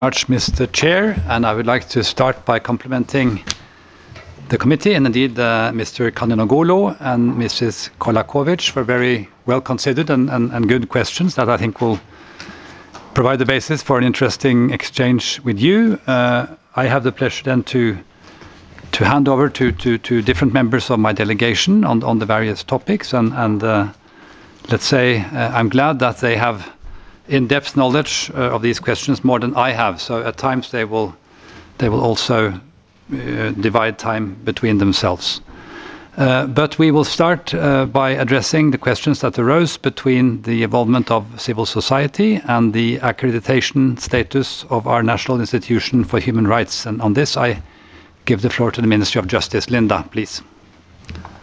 much, Mr. Chair, and I would like to start by complimenting the committee and indeed Mr. Kanunoglu and Mrs. Kolakovic for very well considered and good questions that I think will provide the basis for an interesting exchange with you. I have the pleasure then to hand over to different members of my delegation on the various topics, and let's say I'm glad that they have in-depth knowledge of these questions more than I have. So at times they will also divide time between themselves. But we will start by addressing the questions that arose between the involvement of civil society and the accreditation status of our National Institution for Human Rights. And on this, I give the floor to the Ministry of Justice. Linda, please.